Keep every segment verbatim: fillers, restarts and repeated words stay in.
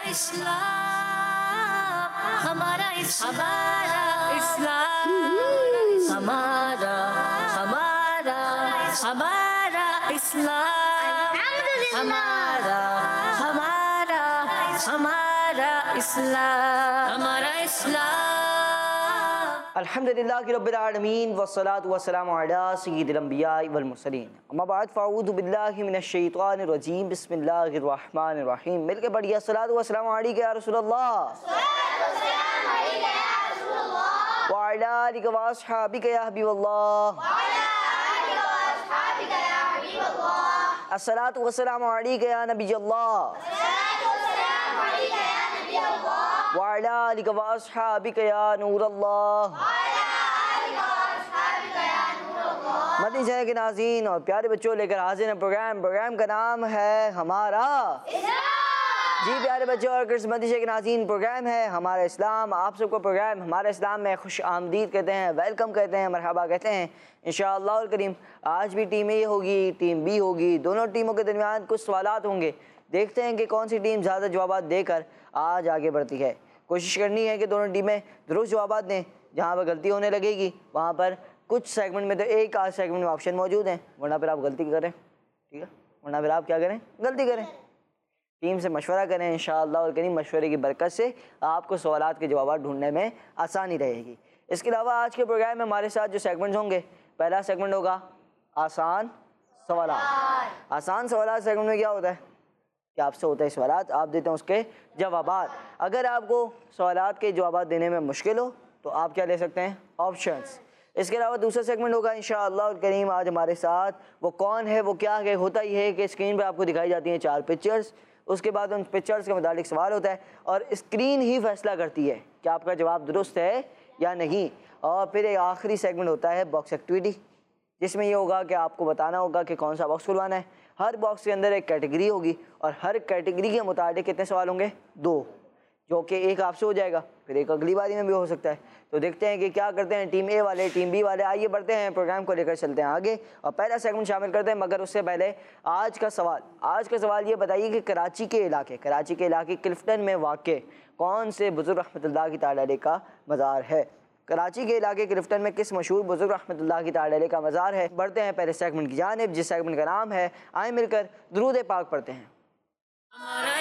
इस्लाम, हमारा हमारा इस्लाम, हमारा हमारा हमारा इस्लाम, हमारा हमारा हमारा इस्लाम, हमारा इस्लाम। अल्हम्दुलिल्लाहि रब्बिल आलमीन वस्सलातु वस्सलामु अला सय्यिदिल अंबिया वल मुरसलीन। अम्मा बाद फ़अऊज़ु बिल्लाहि मिनश शैतानिर रजीम। बिस्मिल्लाहिर रहमानिर रहीम। मिलके बढ़िया सलातु वस्सलामु अलैका या रसूलल्लाह, व अला आलिका व अस्हाबिका या हबीबल्लाह, अस्सलातु वस्सलामु अलैका या नबियल्लाह, व अला आलिका व अस्हाबिका या नूरल्लाह। मदनी चैनल के नाज़रीन और प्यारे बच्चों, लेकर हाजिर हैं प्रोग्राम प्रोग्राम का नाम है हमारा जी प्यारे बच्चों और मदनी चैनल के नाज़रीन, प्रोग्राम है हमारा इस्लाम। आप सबको प्रोग्राम हमारा इस्लाम में खुश आमदीद कहते हैं, वेलकम कहते हैं, मरहबा कहते हैं। इंशाअल्लाह करीम आज भी टीम ए होगी, टीम बी होगी, दोनों टीमों के दरमियान कुछ सवालात होंगे। देखते हैं कि कौन सी टीम ज़्यादा जवाब देकर आज आगे बढ़ती है। कोशिश करनी है कि दोनों टीमें दुरुस्त जवाब दें। जहाँ पर गलती होने लगेगी वहाँ पर कुछ सेगमेंट में तो एक आध सेगमेंट में ऑप्शन मौजूद हैं, वरना फिर आप गलती करें, ठीक है, वरना फिर आप क्या करें, गलती करें। टीम से मशवरा करें इंशाअल्लाह और करीम मशवरे की बरकत से आपको सवालात के जवाब ढूंढने में आसानी रहेगी। इसके अलावा आज के प्रोग्राम में हमारे साथ जो सेगमेंट्स होंगे, पहला सेगमेंट होगा आसान सवालात। आसान सवालात सेगमेंट में क्या होता है कि आपसे होता है सवालात, आप देते हैं उसके जवाबात। अगर आपको सवालात के जवाबात देने में मुश्किल हो तो आप क्या ले सकते हैं, ऑप्शंस। इसके अलावा दूसरा सेगमेंट होगा इंशाअल्लाह करीम आज हमारे साथ वो कौन है वो क्या है। होता ही है कि स्क्रीन पर आपको दिखाई जाती हैं चार पिक्चर्स, उसके बाद उन पिक्चर्स के मुतालिक सवाल होता है और स्क्रीन ही फैसला करती है कि आपका जवाब दुरुस्त है या नहीं। और फिर एक आखिरी सेगमेंट होता है बॉक्स एक्टिविटी, जिसमें ये होगा कि आपको बताना होगा कि कौन सा बॉक्स खुलवाना है। हर बॉक्स के अंदर एक कैटेगरी होगी और हर कैटेगरी के मुताबिक कितने सवाल होंगे, दो, जो कि एक आपसे हो जाएगा, फिर एक अगली बारी में भी हो सकता है। तो देखते हैं कि क्या करते हैं टीम ए वाले, टीम बी वाले। आइए बढ़ते हैं प्रोग्राम को लेकर चलते हैं आगे और पहला सेगमेंट शामिल करते हैं। मगर उससे पहले आज का सवाल आज का सवाल ये बताइए कि कराची के इलाके कराची के इलाके क्लिफ्टन में वाक़ कौन से बुज़ुर्ग रहमतुल्लाह ताला अलैह का मज़ार है। कराची के इलाके क्लिफ्टन में किस मशहूर बुज़ुर्ग रहमतुल्लाह ताला अलैह का मज़ार है। बढ़ते हैं पहले सेगमेंट की जानिब, जिस सेगमेंट का नाम है आए मिलकर दुरूद पाक पढ़ते हैं। हमारा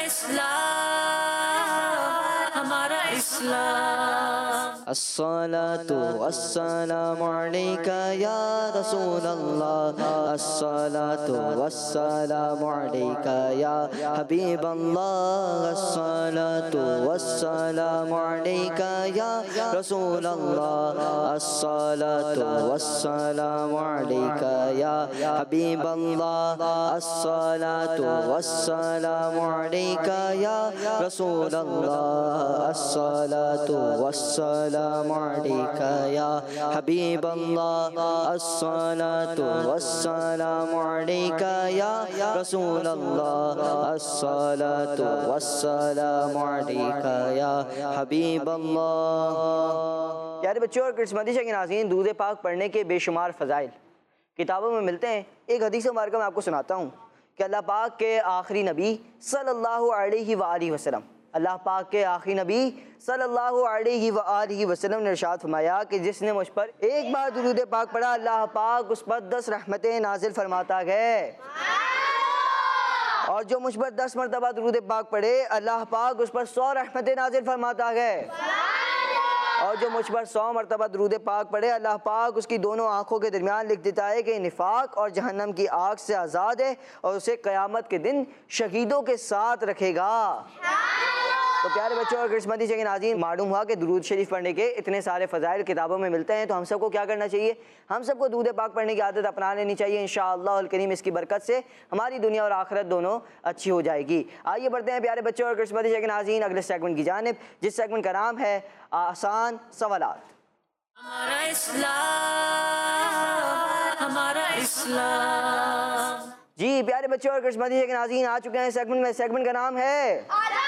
इस्लाम, हमारा इस्लाम। अस्सलातु वस्सलामु अलैका या रसूलल्लाह, अस्सलातु वस्सलामु अलैका या हबीबल्लाह, अस्सलातु वस्सलामु अलैका या रसूलल्लाह, अस्सलातु वस्सलामु अलैका या हबीबल्लाह, अस्सलातु वस्सलामु अलैका या रसूलल्लाह, अस्सलातु वस्सलामु अलैका या हबीबल्लाह, अस्सलातु वस्सलामु अलैका या रसूलल्लाह, अस्सलातु वस्सलामु अलैका या हबीबल्लाह। प्यारे बच्चों और क्रिसमती के नाज़रीन, दूध पाक पढ़ने के बेशुमार फ़ज़ाइल किताबों में मिलते हैं। एक हदीस मुबारक मैं आपको सुनाता हूँ कि अल्लाह पाक के आखिरी नबी सल्लल्लाहु अलैहि वआलिहि वसल्लम अल्लाह पाक के आखिरी नबी सल्लल्लाहु अलैहि वआलिहि वसल्लम ने इरशाद फरमाया कि जिसने मुझ पर एक बार दुरूद पाक पढ़ा, अल्लाह पाक उस पर दस रहमतें नाजिल फरमाता है, और जो मुझ पर दस मरतबा दुरूद पाक पढ़े, अल्लाह पाक उस पर सौ रहमतें नाजिल फरमाता है, और जो मुझ पर सौ मरतबा दुरूद पाक पढ़े, अल्लाह पाक उसकी दोनों आँखों के दरमियान लिख देता है कि निफाक और जहन्नम की आग से आज़ाद है और उसे क़यामत के दिन शहीदों के साथ रखेगा। तो प्यारे बच्चों और क्रिसमती के नाज़रीन, मालूम हुआ कि दुरूद शरीफ पढ़ने के इतने सारे फ़ज़ाइल किताबों में मिलते हैं। तो हम सबको क्या करना चाहिए, हम सबको दूध पाक पढ़ने की आदत अपना लेनी चाहिए। इंशाअल्लाह करीम इसकी बरकत से हमारी दुनिया और आखिरत दोनों अच्छी हो जाएगी। आइए बढ़ते हैं प्यारे बच्चों और क्रिसमती के नाज़रीन अगले सेगमेंट की जानिब, जिस सेगमेंट का नाम है आसान सवालात। हमारा इस्लाम, हमारा इस्लाम। जी प्यारे बच्चों और क्रिसमती के नाज़रीन आ चुके हैं सेगमेंट में। सेगमेंट का नाम है,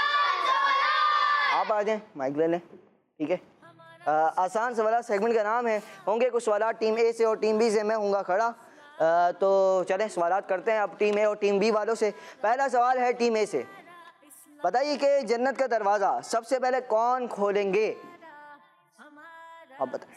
आप आ जाएं, माइक ले लें, ठीक है। आ, आसान सवाल सेगमेंट का नाम है। होंगे कुछ सवाल टीम ए से और टीम बी से, मैं हूँगा खड़ा। आ, तो चलें सवाल करते हैं अब टीम ए और टीम बी वालों से। पहला सवाल है टीम ए से। बताइए कि जन्नत का दरवाज़ा सबसे पहले कौन खोलेंगे? आप बताएं।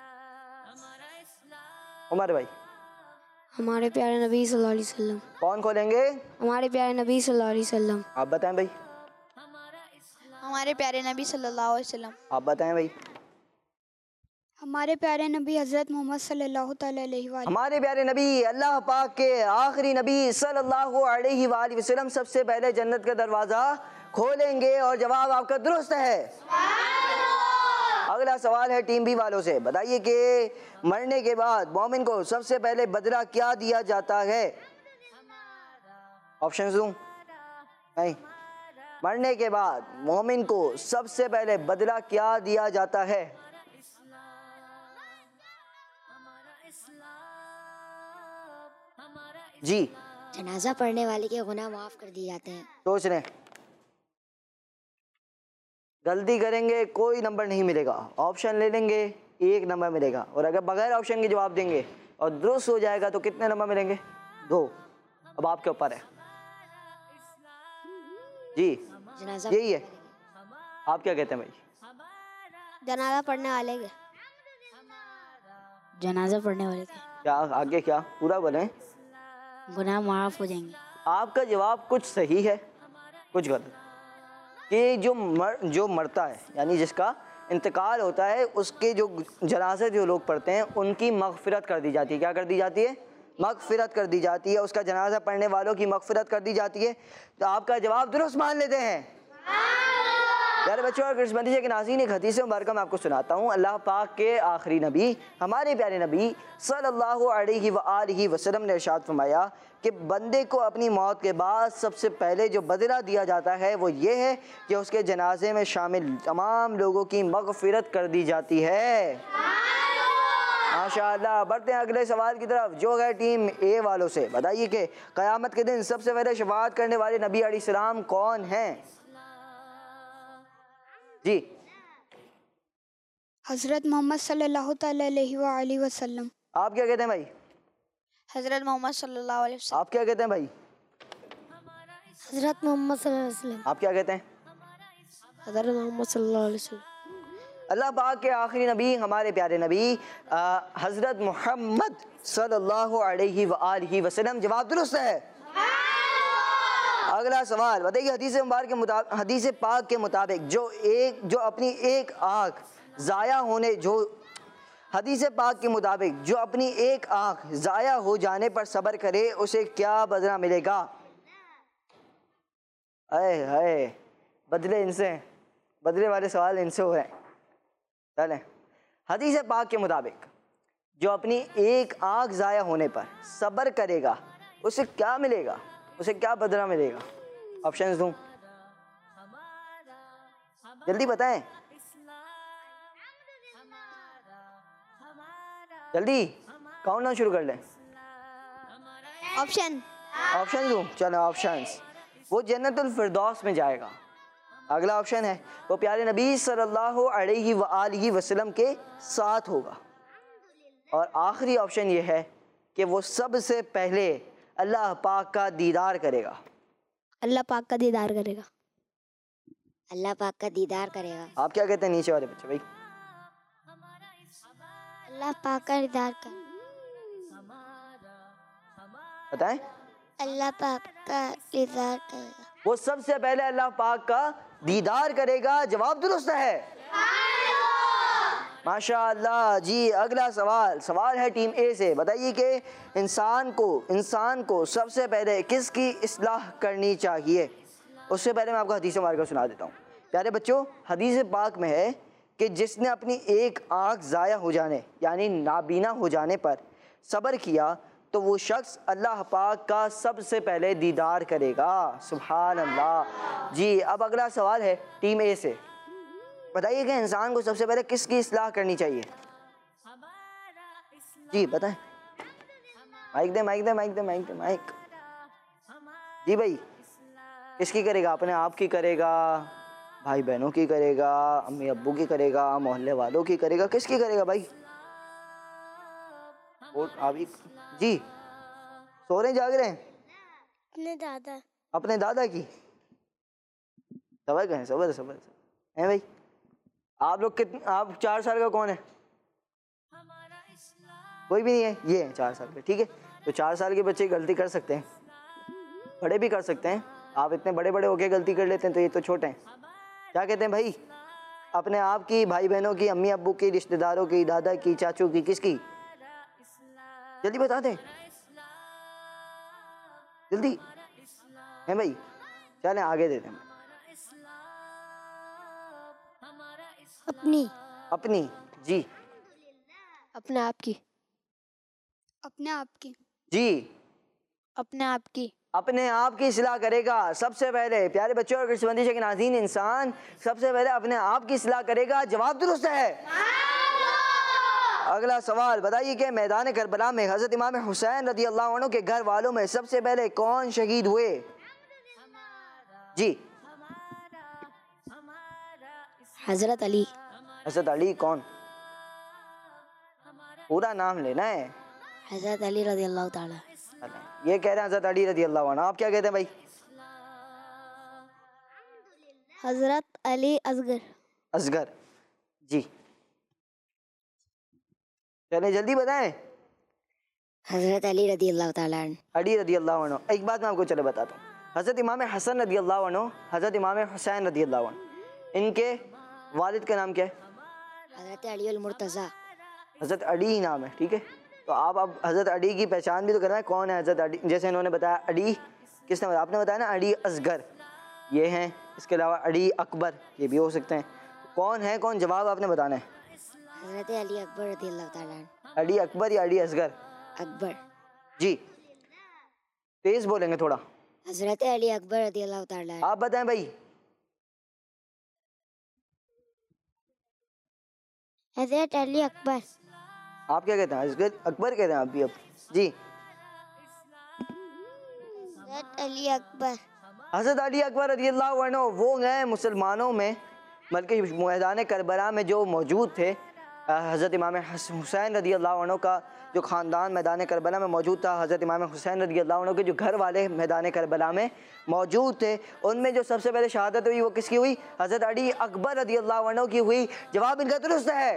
उमर भाई। हमारे प्यारे नबी सल्लल्लाहु अलैहि वसल्लम। कौन खोलेंगे? हमारे प्यारे नबी सल्लल्लाहु अलैहि वसल्लम। आप बताएं भाई। हमारे प्यारे नबी सल्लल्लाहु अलैहि वसल्लम। आप बताएं भाई। हमारे प्यारे नबी हज़रत मोहम्मद सल्लल्लाहु अलैहि वसल्लम। हमारे प्यारे नबी अल्लाह पाक के आखिरी नबी सल्लल्लाहु अलैहि वसल्लम सबसे पहले जन्नत का दरवाज़ा खोलेंगे और जवाब आपका दुरुस्त है। अगला सवाल है टीम बी वालों से। बताइए कि मरने के बाद मोमिन को सबसे पहले बदला क्या दिया जाता है? ऑप्शन दूं? नहीं। मरने के बाद मोमिन को सबसे पहले बदला क्या दिया जाता है? जी। जनाजा पढ़ने वाले के गुनाह माफ कर दिए जाते हैं। सोच रहे हैं, गलती करेंगे कोई नंबर नहीं मिलेगा, ऑप्शन ले लेंगे एक नंबर मिलेगा, और अगर बगैर ऑप्शन के जवाब देंगे और दुरुस्त हो जाएगा तो कितने नंबर मिलेंगे? दो। अब आपके ऊपर है जी। जनाजा यही है। आप क्या कहते हैं भाई? जनाजा पढ़ने वाले के जनाजा पढ़ने वाले के क्या आगे क्या पूरा बोलें? गुनाह माफ हो जाएंगे। आपका जवाब कुछ सही है कुछ गलत। कि जो मर जो मरता है यानी जिसका इंतकाल होता है उसके जो जनाजे जो लोग पढ़ते हैं उनकी मगफिरत कर दी जाती है। क्या कर दी जाती है? मगफिरत कर दी जाती है। उसका जनाजा पढ़ने वालों की मगफिरत कर दी जाती है। तो आपका जवाब दुरुस्त मान लेते हैं। प्यारे बच्चों और क्रिसमस के नाज़रीन, एक हदीस मुबारक मैं आपको सुनाता हूँ। अल्लाह पाक के आखिरी नबी हमारे प्यारे नबी सल्लल्लाहु अलैहि वआलिहि वसल्लम ने इरशाद फरमाया कि बंदे को अपनी मौत के बाद सबसे पहले जो बदला दिया जाता है वो ये है कि उसके जनाजे में शामिल तमाम लोगों की मगफिरत कर दी जाती है। माशाअल्लाह। बढ़ते हैं अगले सवाल की तरफ जो है टीम ए वालों से। बताइए कि क़यामत के दिन सबसे पहले शफाअत करने वाले नबी अलैहिस्सलाम कौन हैं? जी। हज़रत मोहम्मद सल्लल्लाहु अलैहि वसल्लम। आप क्या कहते हैं भाई? हज़रत मोहम्मद सल्लल्लाहु अलैहि वसल्लम। आप क्या कहते हैं भाई? हज़रत मोहम्मद सल्लल्लाहु अलैहि वसल्लम। आप क्या कहते हैं? हज़रत मोहम्मद सल्लल्लाहु अलैहि वसल्लम। अल्लाह पाक के आखिरी नबी हमारे प्यारे नबी हज़रत मोहम्मद सल्लल्लाहु अलैहि वआलिहि वसल्लम। जवाब दुरुस्त है। अगला सवाल बताइए हदीस मुबारक के मुताबिक हदीस पाक के मुताबिक जो एक जो अपनी एक आँख ज़ाया होने जो हदीस पाक के मुताबिक जो अपनी एक आँख ज़ाया हो जाने पर सब्र करे उसे क्या बदला मिलेगा? अरे हाय बदले इनसे बदले वाले सवाल इनसे हो रहे हैं। चलें, हदीस पाक के मुताबिक जो अपनी एक आँख ज़ाया होने पर सब्र करेगा उसे क्या मिलेगा? उसे क्या बदला मिलेगा? ऑप्शंस दूं? जल्दी बताएं, जल्दी काउंटडाउन शुरू कर लें। ऑप्शन ऑप्शन दूं? चलो ऑप्शंस। वो जन्नतुल फिरदौस में जाएगा। अगला ऑप्शन है वो प्यारे नबी सल्लल्लाहु अलैहि वआलिहि वसल्लम के साथ होगा। और आखिरी ऑप्शन ये है कि वो सबसे पहले अल्लाह पाक का दीदार करेगा। अल्लाह पाक का दीदार करेगा। अल्लाह पाक का दीदार करेगा। आप क्या कहते हैं नीचे वाले बच्चे भाई? अल्लाह पाक का दीदार कर बताएं। अल्लाह पाक का दीदार करेगा। वो सबसे पहले अल्लाह पाक का दीदार करेगा। जवाब दुरुस्त है। माशाअल्लाह जी। अगला सवाल सवाल है टीम ए से। बताइए कि इंसान को इंसान को सबसे पहले किसकी इस्लाह करनी चाहिए? उससे पहले मैं आपको हदीस मुबारक सुना देता हूँ। प्यारे बच्चों, हदीस पाक में है कि जिसने अपनी एक आँख ज़ाया हो जाने यानी नाबीना हो जाने पर सब्र किया तो वो शख्स अल्लाह पाक का सबसे पहले दीदार करेगा। सुभान अल्लाह जी। अब अगला सवाल है टीम ए से। बताइए कि इंसान को सबसे पहले किसकी इस्लाह करनी चाहिए? जी बताएं। माइक दे माइक दे माइक दे माइक दे माइक। जी भाई, किसकी करेगा? अपने आप की करेगा, भाई बहनों की करेगा, अम्मी अब्बू की करेगा, मोहल्ले वालों की करेगा, किसकी करेगा भाई? और अभी जी सो रहे जाग रहे हैं? अपने दादा अपने दादा की। सबर करें, सबर सबर हैं भाई। आप लोग कितने, आप चार साल का कौन है? कोई भी नहीं है, ये है चार साल के, ठीक है। तो चार साल के बच्चे गलती कर सकते हैं, बड़े भी कर सकते हैं। आप इतने बड़े बड़े होके गलती कर लेते हैं, तो ये तो छोटे हैं। क्या कहते हैं भाई? अपने आप की, भाई बहनों की, अम्मी अब्बू की, रिश्तेदारों की, दादा की, चाचू की, किसकी? जल्दी बता दें, जल्दी है भाई। चलें आगे देते हैं। अपनी अपनी, जी। अपने आप की अपने आप की जी, अपने आप की अपने आप की इस्लाह करेगा। सबसे पहले प्यारे बच्चों और कृष्णबंदी के नाज़रीन, इंसान सबसे पहले अपने आप की इस्लाह करेगा। जवाब दुरुस्त है। अगला सवाल बताइए कि मैदान करबला में हज़रत इमाम हुसैन रज़ी अल्लाह अन्हु के घर वालों में सबसे पहले कौन शहीद हुए? जी, हजरत अली। हज़रत अली कौन? पूरा नाम लेना है। हजरत अली रज़ी अल्लाह ताला। ये कह रहे हैं हज़रत अली रज़ी अल्लाह अन्हु। आप क्या कहते हैं भाई? हजरत अली असगर। असगर, जी। चलिए जल्दी बताएं। हजरत अली रज़ी अल्लाह ताला अन्हु। अली रज़ी अल्लाह अन्हु। एक बात मैं आपको चले बताता हूँ। हज़रत इमाम हसन रज़ी अल्लाह अन्हु, हज़रत इमाम हुसैन रज़ी अल्लाह अन्हु, इनके वालिद का नाम क्या है? हजरत अली अल मुर्तज़ा। हज़रत अली ही नाम है, ठीक है। तो आप अब हज़रत अली की पहचान भी तो करना है, कौन है हज़रत अली। जैसे इन्होंने बताया अली, किसने बताया? आपने बताया ना अली असगर, ये हैं। इसके अलावा अली अकबर, ये भी हो सकते हैं। कौन है कौन? जवाब आपने बताना है। हजरत अली अकबर रज़ी अल्लाह ताला अन्हु। अली अकबर या अली असगर? अकबर। जी, तेज बोलेंगे थोड़ा। हजरत अली अकबर रज़ी अल्लाह ताला अन्हु। आप बताएं भाई। हजरत अली अकबर। आप क्या कहते हैं? असगर, अकबर कहते हैं आप भी अब? जी, हजरत अली अकबर। हज़रत अली अकबर रज़ी अल्लाह अन्हु वो हैं मुसलमानों में, बल्कि मैदान करबला में जो मौजूद थे। हज़रत इमाम हुसैन रज़ी अल्लाह अन्हु का जो ख़ानदान मैदान करबला में मौजूद था, हज़रत इमाम हुसैन रज़ी अल्लाह अन्हु के जो घर वाले मैदान करबला में मौजूद थे, उनमें जो सबसे पहले शहादत हुई वो किसकी हुई? हज़रत अली अकबर रज़ी अल्लाह अन्हु की हुई। जवाब इनका दुरुस्त है।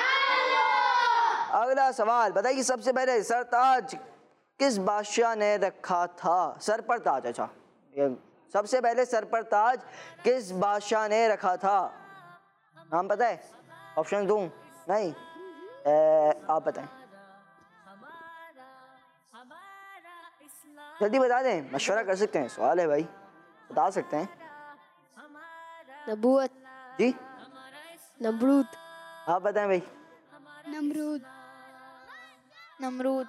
अगला सवाल बताइए, सबसे पहले सरताज किस बादशाह ने रखा था? सर पर ताज, अच्छा, ये सबसे पहले सर पर ताज किस बादशाह ने रखा था? नाम पता है? ऑप्शन दूं? नहीं, ए, आप बताएं, जल्दी बता दें। मशवरा कर सकते हैं, सवाल है भाई, बता सकते हैं। नबूवत। जी, नमरूद। आप बताएं भाई। नमरूद। नमरूद।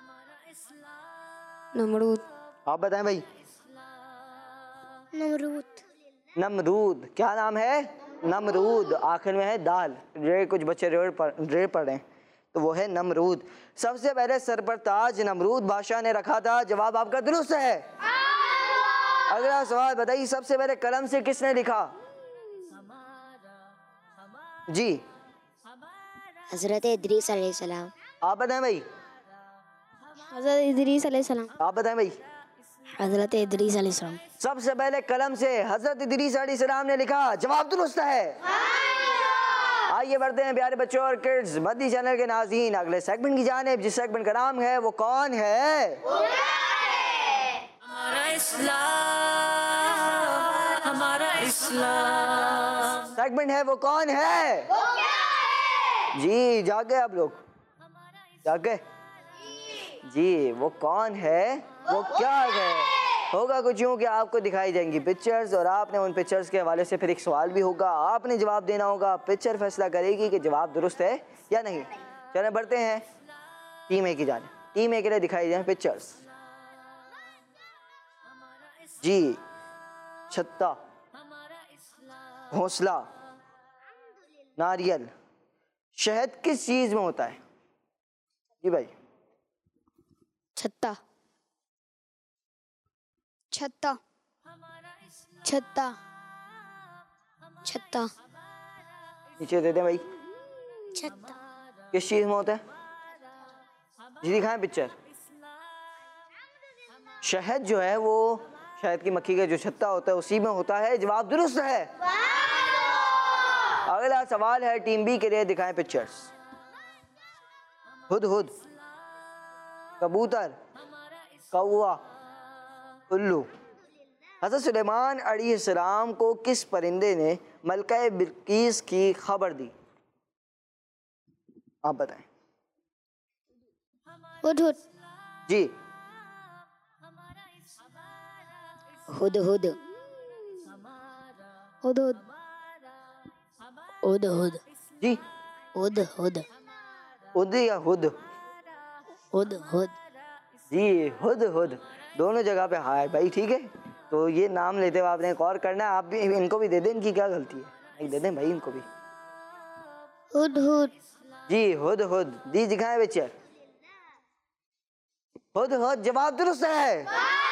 नमरूद। आप बताएं भाई। नमरूद। नमरूद, क्या नाम है? नमरूद, आखिर में है दाल। रे कुछ बच्चे रेड़ पढ़ रे पढ़ हैं, तो वो है नमरूद। सबसे पहले सर पर ताज नमरूद बादशाह ने रखा था। जवाब आपका दुरुस्त है। अगला सवाल बताइए, सबसे पहले कलम से किसने लिखा? जी, हजरत इदरीस अलैहिस्सलाम। आप बताएं भाई। हजरत इदरीस अलैहिस्सलाम। आप बताएं भाई। हजरत इदरीस अलैहिस्सलाम। सबसे पहले कलम से हजरत इदरीस अलैहिस्सलाम ने लिखा। जवाब दुरुस्त है। आइए बढ़ते हैं प्यारे बच्चों और किड्स मदनी चैनल के नाज़रीन अगले सेगमेंट की जानिब, जिस सेगमेंट का नाम है वो कौन है? हमारा इस्लाम, हमारा इस्लाम। सेगमेंट है वो कौन है? जी, जागे आप लोग, जागे जी। वो कौन है, वो क्या है? होगा कुछ यूँ कि आपको दिखाई जाएंगी पिक्चर्स, और आपने उन पिक्चर्स के हवाले से फिर एक सवाल भी होगा, आपने जवाब देना होगा। पिक्चर फैसला करेगी कि जवाब दुरुस्त है या नहीं। चलें बढ़ते हैं टीम ए की जानिब। टीम ए के लिए दिखाई जाए पिक्चर्स। जी, छत्ता, घोंसला, नारियल। शहद किस चीज में होता है? जी भाई। छत्ता। छत्ता। छत्ता। छत्ता। नीचे दे दें भाई। छत्ता। किस चीज में होता है? जी दिखाएं पिक्चर। शहद जो है वो शहद की मक्खी का जो छत्ता होता है उसी में होता है। जवाब दुरुस्त है। अगला सवाल है टीम बी के लिए, दिखाएं पिक्चर्स। हुद हुद, कबूतर, कौवा, उल्लू। हज़रत सुलेमान अलैहिस्सलाम को किस परिंदे ने मलका बिल्कीस की खबर दी? आप बताएं। हुद हुद। जी। हुद हुद। हुद हुद। हुद हुद। जी। हुद हुद। हुद या हुद? हुद हुद। जी हुद हुद, दोनों जगह पे हाँ है भाई, ठीक है। तो ये नाम लेते हुए आपने एक और करना है, आप भी इनको भी दे दें, इनकी क्या गलती है, नहीं दे दें भाई इनको भी। हुद हुद। जी हुद हुद, जी दिखाएं पिक्चर। हुद हुद जवाब दुरुस्त है।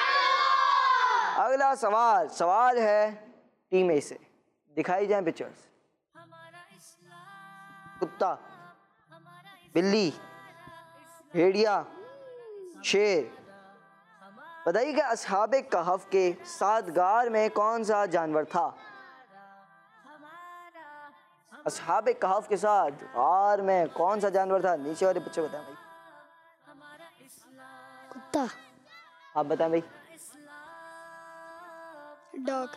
अगला सवाल, सवाल है टीम ए से, दिखाई जाए पिक्चर्स। कुत्ता, बिल्ली, भेड़िया, शेर। बताइए कि अस्हाबे कहफ के साथ गार में कौन सा जानवर था? अस्हाबे कहफ के साथ गार में कौन सा जानवर था? नीचे वाले बच्चे बताएं भाई। कुत्ता। आप बताएं भाई। डॉग।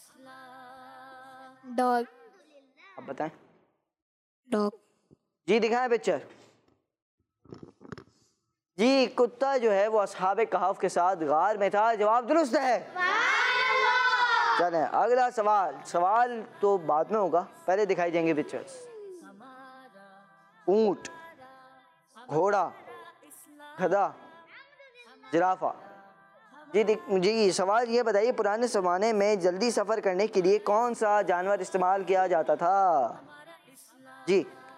डॉग। आप बताएं। डॉग। जी दिखाएं पिक्चर। जी कुत्ता जो है वो अस्हाबे कहफ के साथ गार में था, जवाब दुरुस्त है। चलें अगला सवाल, सवाल तो बाद में होगा, पहले दिखाई देंगे पिक्चर्स। ऊंट, घोड़ा, गधा, जिराफा। जी जी सवाल ये बताइए, पुराने ज़माने में जल्दी सफ़र करने के लिए कौन सा जानवर इस्तेमाल किया जाता था? जी।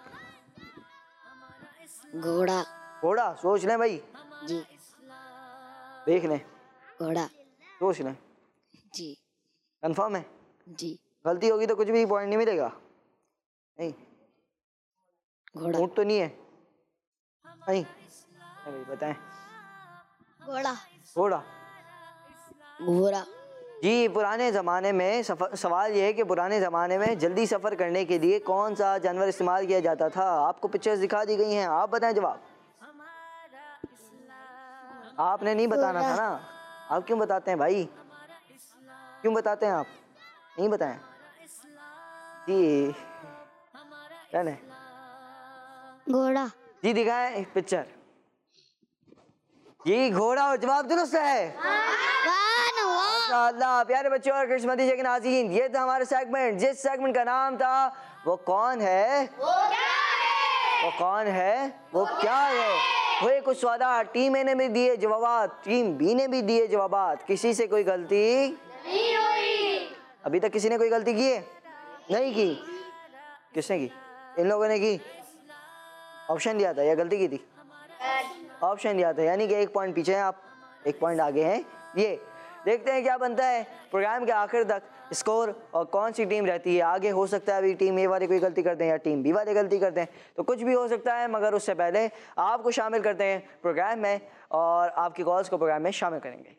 घोड़ा। घोड़ा, सोच लें भाई। जी। देख लें। घोड़ा। सोच लें। जी। कंफर्म है? जी। गलती होगी तो कुछ भी पॉइंट नहीं मिलेगा। नहीं, घोड़ा। ऊँट तो नहीं है? नहीं, नहीं बताएं। घोड़ा। घोड़ा। घोड़ा। जी पुराने ज़माने में सफ़र, सवाल ये है कि पुराने ज़माने में जल्दी सफ़र करने के लिए कौन सा जानवर इस्तेमाल किया जाता था? आपको पिक्चर्स दिखा दी गई हैं, आप बताएं जवाब। आपने नहीं बताना था ना, आप क्यों बताते हैं भाई, क्यों बताते हैं आप, नहीं बताएं। जी क्या है? घोड़ा। जी दिखाएं पिक्चर। जी घोड़ा, जवाब दुरुस्त है। माशाअल्लाह। प्यारे बच्चों और किस्मती के नाज़रीन, ये था हमारा सेगमेंट, जिस सेगमेंट का नाम था वो कौन है, वो क्या है, वो कौन है, वो क्या है। हुए कुछ सवाल, टीम ए ने भी दिए जवाब, टीम बी ने भी दिए जवाब, किसी से कोई गलती नहीं हुई। अभी तक किसी ने कोई गलती की है? नहीं की। किसने की? इन लोगों ने की। ऑप्शन दिया था या गलती की थी? ऑप्शन दिया था, यानी कि एक पॉइंट पीछे हैं आप, एक पॉइंट आगे हैं। ये देखते हैं क्या बनता है प्रोग्राम के आखिर तक स्कोर और कौन सी टीम रहती है आगे। हो सकता है अभी टीम ए वाले कोई गलती करते हैं या टीम बी वाले गलती करते हैं, तो कुछ भी हो सकता है, मगर उससे पहले आपको शामिल करते हैं प्रोग्राम में और आपकी कॉल्स को प्रोग्राम में शामिल करेंगे।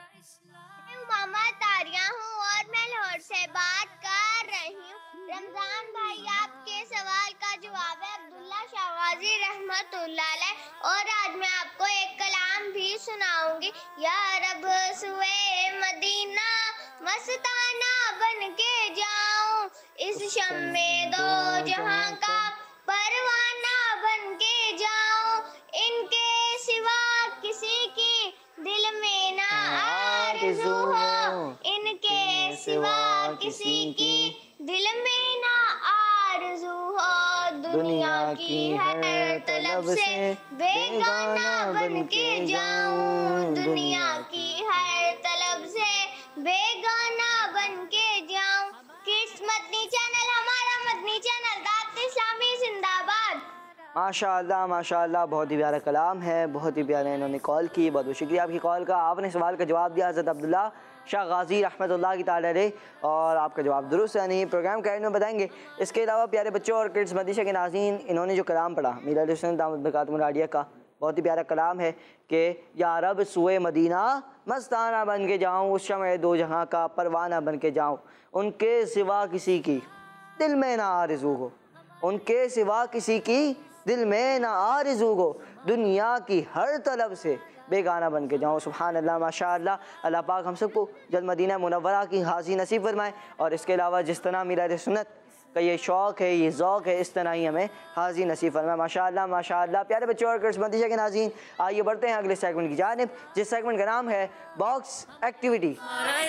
मामा तारिया हूँ और मैं लाहौर से बात कर रही हूँ। रमजान भाई आपके सवाल का जवाब है अब्दुल्ला शाहवाजी रहमतुल्लाह अलैह, और आज मैं आपको एक कलाम भी सुनाऊंगी। या रब सुए मदीना मस्ताना बन के जाऊं, इस शम्मे दो जहां का परवाना बन के जाऊं, इनके सिवा किसी की दिल में ना आरज़ू हो, इनके सिवा किसी की दिल में ना आरज़ू हो, दुनिया की हर तलब से बेगाना बन के जाऊं, दुनिया की हर तलब से बेगाना बन के जाऊं। किस मदनी चैनल, हमारा मदनी चैनल दावत इस्लामी जिंदाबाद। माशाअल्लाह माशाअल्लाह, बहुत ही प्यारा कलाम है, बहुत ही प्यारा इन्होंने कॉल की, बहुत बहुत शुक्रिया आपकी कॉल का। आपने सवाल का जवाब दिया हज़रत अब्दुल्ला शाह गाजी रहमतुल्लाह की ताला अलैह, और आपका जवाब दुरुस्त है नहीं, प्रोग्राम के एंड में बताएंगे। इसके अलावा प्यारे बच्चों और किड्स मदीशा के नाज़रीन, इन्होंने जो कलाम पढ़ा मीराद हुसैन दामद बरकातुहू मुरादिया का, बहुत ही प्यारा कलाम है कि या रब सुए मदीना मस्ताना बन के जाऊँ, उस शम्ए दो जहाँ का परवाना बन के जाऊँ, उनके सिवा किसी की दिल में ना आरज़ू हो, उनके सिवा किसी की दिल में ना आरज़ू हो, दुनिया की हर तलब से बेगाना बन के जाऊँ। सुभान अल्लाह, माशा अल्लाह। अल्लाह पाक हम सबको जल्द मदीना मुनव्वरा की हाज़ी नसीब फरमाए। और इसके अलावा जिस तरह मेरा सुन्नत का ये शौक़ है, ये ज़ौक़ है, इस तरह ही हमें हाज़ी नसीब फरमाए। माशा अल्लाह, माशा अल्लाह। प्यारे बच्चों और मदीशा के नाज़रीन, आइए बढ़ते हैं अगले सेगमेंट की जानिब, जिस सेगमेंट का नाम है बॉक्स एक्टिविटी। हमारा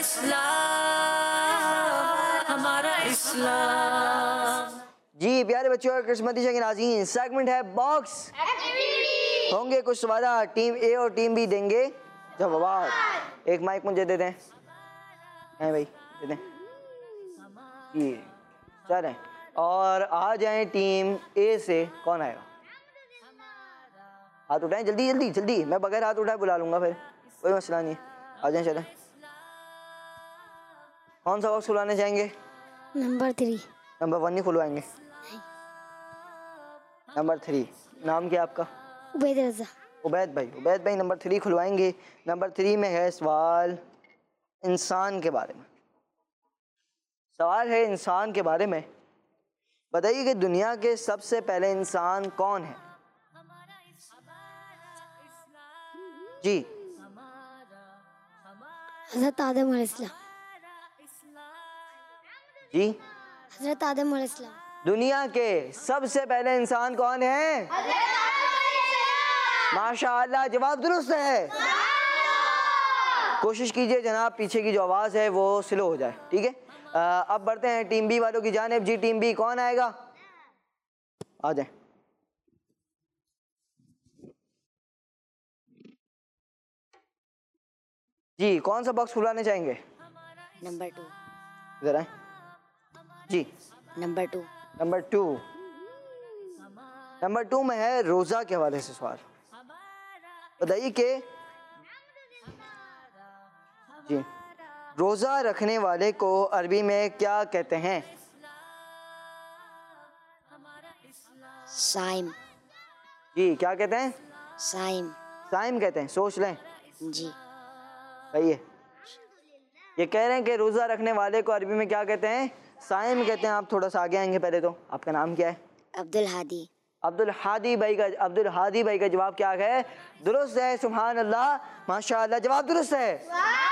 इस्लाम, हमारा इस्लाम। जी प्यारे बच्चों और मदीशा के नाज़रीन, सेगमेंट है बॉक्स एक्टिविटी। होंगे कुछ सवाल, टीम ए और टीम बी देंगे जवाब। एक माइक मुझे दे दें, हैं भाई, दे दें जी, चलें। और आ जाएं टीम ए से, कौन आएगा? हाथ उठाएं जल्दी जल्दी जल्दी, मैं बगैर हाथ उठाए बुला लूँगा, फिर कोई मसला नहीं है। आ जाएं, चलें। कौन सा बॉक्स खुलवाने चाहेंगे? Number three. नंबर वन नहीं खुलवाएंगे, नंबर थ्री। नाम क्या आपका? उबैद रज़ा। उबैद भाई, उबैद भाई नंबर थ्री खुलवाएंगे। नंबर थ्री में है सवाल इंसान के बारे में। सवाल है इंसान के बारे में। बताइए कि दुनिया के सबसे पहले इंसान कौन है? जी, हज़रत आदम अलैहिस्सलाम। जी, हज़रत आदम अलैहिस्सलाम। दुनिया के सबसे पहले इंसान कौन है? माशाअल्लाह, जवाब दुरुस्त है। कोशिश कीजिए जनाब पीछे की जो आवाज़ है वो स्लो हो जाए, ठीक है। अब बढ़ते हैं टीम बी वालों की जानिब। जी टीम बी, कौन आएगा? आ जाए। जी, कौन सा बॉक्स खुलाने चाहेंगे? Number two. इधर आए जी। Number two. Number two. Number two में है रोज़ा के हवाले से सवाल। बताइए कि जी रोज़ा रखने वाले को अरबी में क्या कहते हैं? साइम। जी, क्या कहते हैं? साइम। साइम कहते हैं, सोच लें। जी। सही है। ये कह रहे हैं कि रोज़ा रखने वाले को अरबी में क्या कहते हैं? साइम कहते हैं। आप थोड़ा सा आगे आएंगे पहले तो। आपका नाम क्या है? अब्दुल हादी। अब्दुल हादी भाई का अब्दुल हादी भाई का जवाब क्या है? दुरुस्त है। सुभान अल्लाह, माशाअल्लाह, जवाब दुरुस्त है।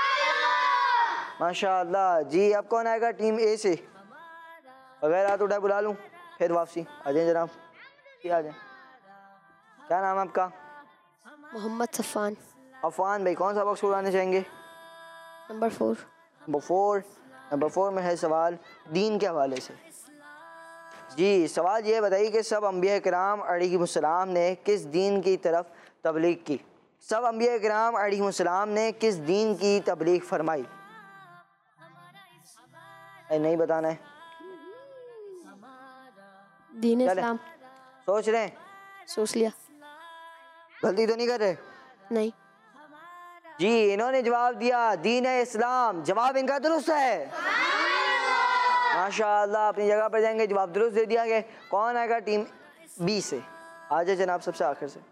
माशाअल्लाह। जी, अब कौन आएगा टीम ए से? अगर हाथ उठाए बुला लूँ फिर वापसी। आ जाए जनाब, आ जाए। क्या नाम है आपका? मोहम्मद सफ़ान। अफान भाई, कौन सा बॉक्स उड़ाने चाहेंगे? Number four. Number four. Number four में है सवाल दीन के हवाले से। जी, सवाल ये बताइए कि सब अंबिया किराम अलैहिमुस्सलाम ने किस दीन की तरफ तबलीग की? सब अंबिया किराम अलैहिमुस्सलाम ने किस दीन की तबलीग फरमाई? ए, नहीं बताना है। दीन इस्लाम। सोच रहे हैं? सोच लिया। गलती तो नहीं कर रहे? नहीं। जी, इन्होंने जवाब दिया दीन इस्लाम। जवाब इनका दुरुस्त है। माशाअल्लाह, अपनी जगह पर जाएंगे। जवाब दुरुस्त दे दिया गया। कौन आएगा टीम बी से? आ जाए जनाब सबसे आखिर से।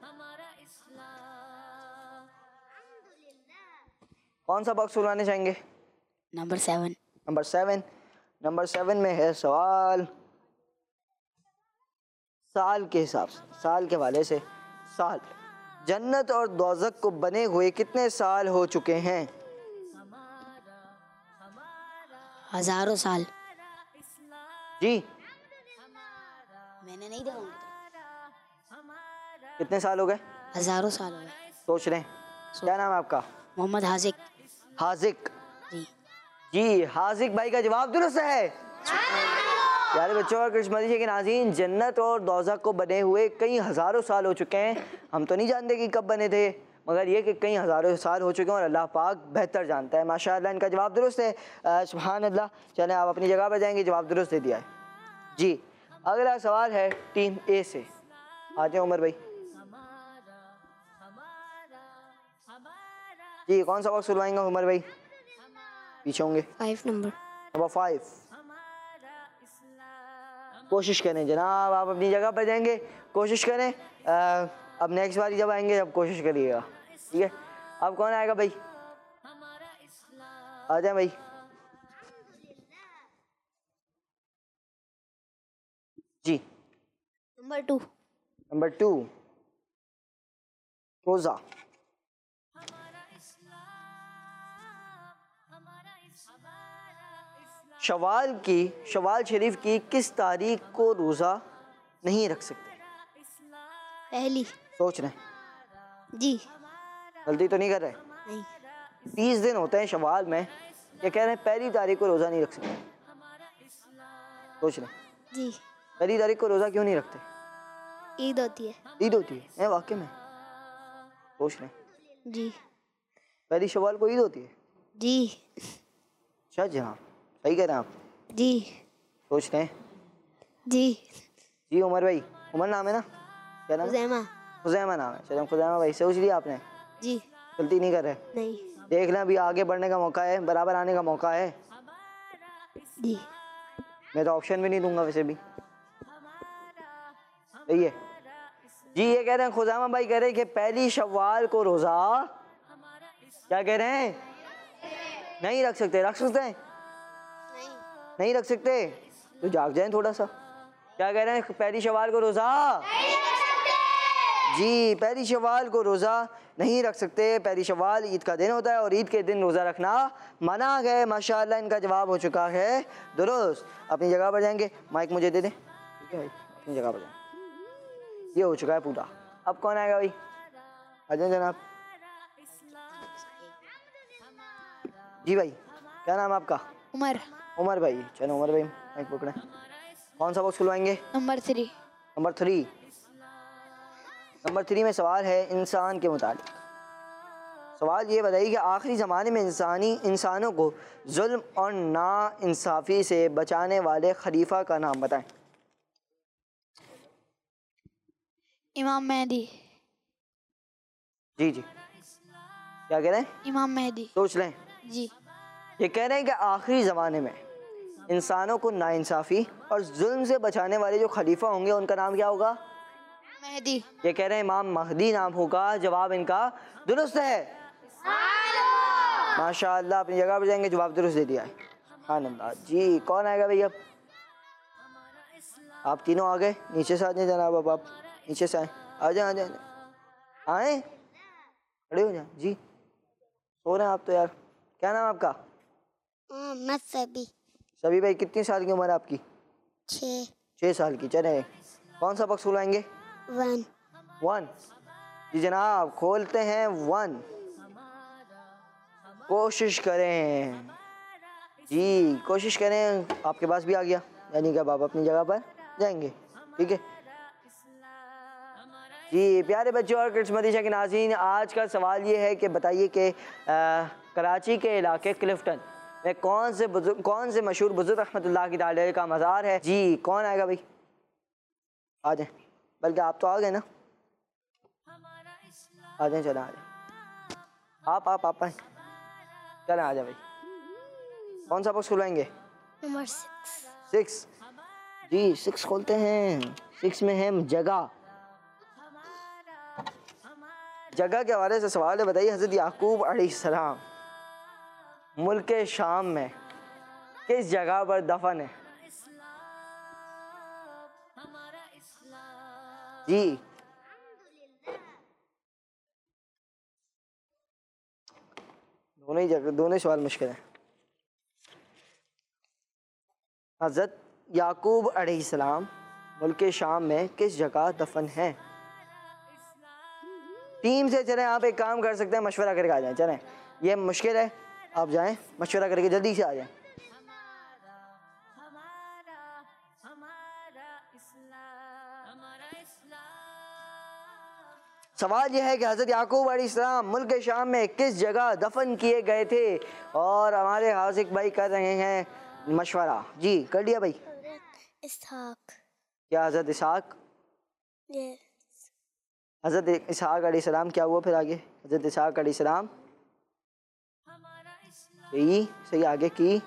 कौन सा बॉक्स उड़ाने चाहेंगे? Number seven. Number seven. Number seven में है सवाल साल के हिसाब से, साल के वाले से। साल, जन्नत और दोज़ख को बने हुए कितने साल हो चुके हैं? हजारों साल। जी, मैंने नहीं देखा। कितने साल हो गए? हजारों साल हो गए। सोच रहे हैं? क्या नाम है आपका? मोहम्मद हाजिक। हाजिक। जी। जी, हाजिक भाई का जवाब दुरुस्त है। प्यारे बच्चों और कृष्णमती के नाज़रीन, जन्नत और दोज़ख को बने हुए कई हज़ारों साल हो चुके हैं। हम तो नहीं जानते कि कब बने थे, मगर ये कि कई हज़ारों साल हो चुके हैं और अल्लाह पाक बेहतर जानता है। माशाअल्लाह, इनका जवाब दुरुस्त है। सुभान अल्लाह। चलें, आप अपनी जगह पर जाएंगे। जवाब दुरुस्त दे दिया है। जी, अगला सवाल है टीम ए से। आ जाए उमर भाई। जी, कौन सा बॉक्स खुलवाएंगे उमर भाई? पीछे होंगे। Five number. Number five. कोशिश करें जनाब, आप अपनी जगह पर जाएंगे। कोशिश करें। आ, अब नेक्स्ट बारी जब आएंगे जब कोशिश करिएगा, ठीक है। अब कौन आएगा भाई? आ जाए भाई। जी। Number two. नंबर टू, रोज़ा। शवाल की शवाल शरीफ की किस तारीख को रोज़ा नहीं रख सकते? पहली। सोच रहे हैं? जी। गलती तो नहीं कर रहे? नहीं। तीस दिन होते हैं शवाल में, ये कह रहे हैं पहली तारीख को रोज़ा नहीं रख सकते। सोच रहे हैं? जी। पहली तारीख को रोज़ा क्यों नहीं रखते? ईद होती है। ईद होती है, है वाकई में? सोच रहे हैं? जी। पहली शवाल को ईद होती है? जी। अच्छा जी, हाँ सही कह रहे हैं आप। जी। सोच रहे हैं? जी। जी उमर भाई, उमर नाम है ना? क्या नाम है? खुज़ैमा। खुज़ैमा नाम है। चलो खुज़ैमा भाई, सोच लिया आपने? जी। गलती नहीं कर रहे? नहीं। देख लें, अभी आगे बढ़ने का मौका है, बराबर आने का मौका है। जी। मैं तो ऑप्शन भी नहीं दूंगा वैसे भी। सही है जी। ये कह रहे हैं खुज़ैमा भाई, कह रहे हैं कि पहली शव्वाल को रोज़ा क्या कह रहे हैं? नहीं रख सकते। रख सकते हैं? नहीं। नहीं रख सकते तो जाग जाएं थोड़ा सा। क्या कह रहे हैं? पहली शव्वाल को रोज़ा जी, पहली शव्वाल को रोज़ा नहीं रख सकते। पहली शव्वाल ईद का दिन होता है और ईद के दिन रोज़ा रखना मना है। माशाअल्लाह इनका जवाब हो चुका है दुरुस्त। अपनी जगह पर जाएंगे, माइक मुझे दे दें। ठीक है भाई, अपनी जगह पर जाएं। ये हो चुका है पूरा। अब कौन आएगा भाई? आ जाए जनाब। जी भाई, क्या नाम है आपका? उमर। उमर भाई। चलो उमर भाई माइक पकड़ें। कौन सा बॉक्स खुलवाएंगे? Number three. Number three. Number three में सवाल है इंसान के मुतालिक। सवाल ये बताइए कि आखिरी ज़माने में इंसानी इंसानों को जुल्म और ना इंसाफ़ी से बचाने वाले खलीफा का नाम बताएं। इमाम मेहदी। जी जी, क्या कह रहे हैं? इमाम मेहदी। सोच लें। जी। ये कह रहे हैं कि आखिरी ज़माने में इंसानों को नाइंसाफ़ी और जुल्म से बचाने वाले जो खलीफा होंगे उनका नाम क्या होगा? मेहदी। ये कह रहे हैं इमाम महदी नाम होगा। जवाब इनका दुरुस्त है। माशाअल्लाह, अपनी जगह पर जाएंगे, जवाब दुरुस्त दे दिया है। हाँ नंदा जी। कौन आएगा भैया? आप तीनों आ गए। नीचे से आ जाए जनाब। अब आप नीचे से आए। आ जाए आ जाए आए, खड़े हो जाए जी। सो रहे हैं आप तो यार। क्या नाम आपका? मैं सभी। सभी भाई, कितनी साल की उम्र है आपकी? छः। छः साल की। चले, कौन सा बॉक्स खुलवाएंगे? वन। वन। जी जनाब, खोलते हैं वन। कोशिश करें जी, कोशिश करें। आपके पास भी आ गया, यानी कि अब आप अपनी जगह पर जाएंगे। ठीक है जी। प्यारे बच्चों और किड्स मदीशा के नाज़रीन, आज का सवाल ये है कि बताइए कि कराची के इलाके क्लिफ्टन में कौन से बुजुर्ग कौन से मशहूर बुजुर्ग रहमतुल्लाह की अलैह का मज़ार है? जी कौन आएगा भाई? आ जाए। बल्कि आप तो आ गए ना। आ जाए, चले आ जाए। आप आप आप आए, चले आ जाए भाई। कौन सा बॉक्स खुलवाएंगे? Number six. सिक्स। जी सिक्स खोलते हैं। सिक्स में है जगह। जगह के हवाले से सवाल है, बताइए हज़रत याकूब अलैहिस्सलाम मुल्क शाम में किस जगह पर दफन है? जी दोनों ही जगह, दोनों ही सवाल मुश्किल है। हज़रत याकूब अलैहिस्सलाम मुल्क शाम में किस जगह दफन है? टीम से चलें, आप एक काम कर सकते हैं, मशवरा करके आ जाएं। चलें, ये मुश्किल है, आप जाएं मशवरा करके जल्दी से आ जाएं। सवाल यह है कि हज़रत याकूब अलैहिस्सलाम मुल्क शाम में किस जगह दफन किए गए थे? और हमारे हासिक भाई कर रहे हैं मशवरा। जी कर लिया भाई? इसहाक। क्या हज़रत इसहाक? यस। हज़रत इसहाक अलैहिस्सलाम क्या हुआ फिर आगे? हज़रत इसहाक अलैहिस्सलाम सही सही आगे की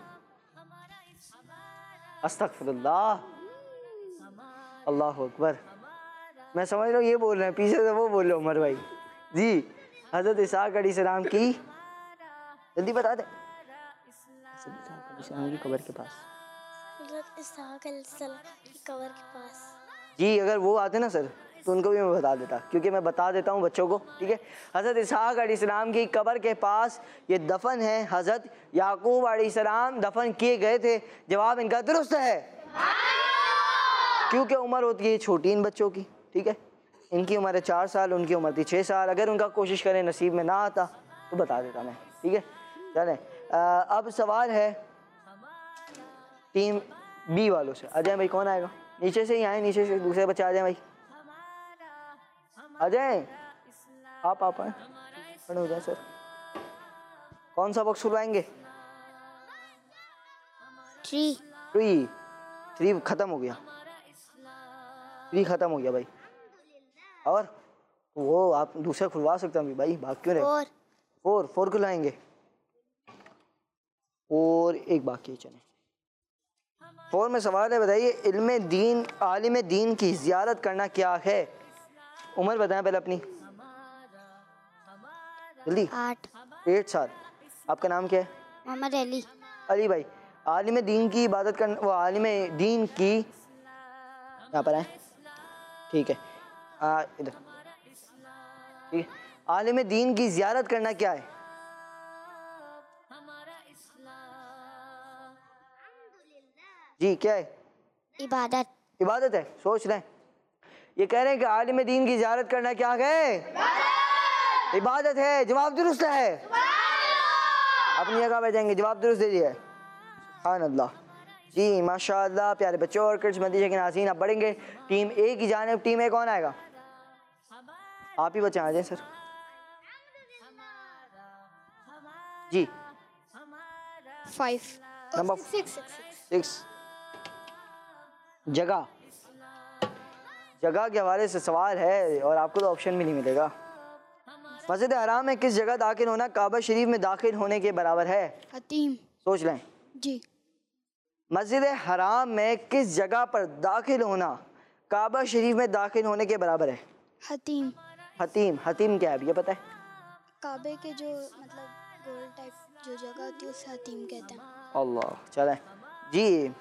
अस्तगफिरुल्लाह, अल्लाहु अकबर। मैं समझ रहा हूँ ये बोल रहे हैं, पीछे से वो बोल रहे उमर भाई। जी हज़रत इसहाक अलैहिस्सलाम की, जल्दी बता दें। की कब्र के पास हज़रत इसहाक़ अलैहिस्सलाम की कब्र के पास। जी अगर वो आते ना सर तो उनको भी मैं बता देता, क्योंकि मैं बता देता हूँ बच्चों को, ठीक है। हज़रत इसहाक़ अलैहिस्सलाम की कब्र के पास ये दफन है। हज़रत याकूब अलैहिस्सलाम दफन किए गए थे। जवाब इनका दुरुस्त है, क्योंकि उम्र होती है छोटी इन बच्चों की, ठीक है। इनकी उम्र है चार साल, उनकी उम्र थी छः साल। अगर उनका कोशिश करें नसीब में ना आता तो बता देता मैं, ठीक है। चलें अब सवाल है टीम बी वालों से। आ जाए भाई, कौन आएगा? नीचे से ही आए, नीचे से दूसरे बच्चे आ जाए भाई, आ जाए। आप आप आए, खड़े हो जाए सर। कौन सा बॉक्स खुलवाएंगे? थ्री। थ्री थ्री ख़त्म हो गया, थ्री ख़त्म हो गया भाई। और वो आप दूसरा खुलवा सकते हैं भाई, भाग क्यों रहे? फोर। फोर फोर खुलाएंगे, और एक बाकी चले। फोर में सवाल है, बताइए इल्म दीन आलिम दीन की ज़ियारत करना क्या है? उम्र बताएं पहले अपनी, जल्दी। आठ। एट साल। आपका नाम क्या है? मोहम्मद अली। अली भाई, आलिम दीन की इबादत करना, वो आलिम दीन की, यहाँ पर आए, ठीक है, आ, इधर, ठीक है। आलिम दीन की ज़ियारत करना क्या है? जी क्या है? इबादत। इबादत है, सोच रहे हैं। ये कह रहे हैं कि आलिम दीन की ज़ियारत करना क्या है? इबादत है। जवाब दुरुस्त है। अपनी जगह पे जाएंगे, जवाब दुरुस्त दीजिए। सुभान अल्लाह जी, माशाअल्लाह। प्यारे बच्चों और किड्स मदीना के नाज़रीन, अब बढ़ेंगे टीम ए की जानिब। टीम ए कौन आएगा? आप ही बच्चे आ जाए सर जी। फाइव। Number six. सिक्स। जगह जगह के हवाले से सवाल है, और आपको तो ऑप्शन भी नहीं मिलेगा। मस्जिद हराम में किस जगह दाखिल होना काबा शरीफ में दाखिल होने के बराबर है? हतीम। सोच लें। जी। मस्जिद हराम में किस जगह पर दाखिल होना काबा शरीफ में दाखिल होने के बराबर है? हतीम। हतीम। हतीम क्या है ये पता है? काबे के जो मतलब गोल टाइप जो जगह होती है उसे हतीम कहते हैं। अल्लाह, चलें जी।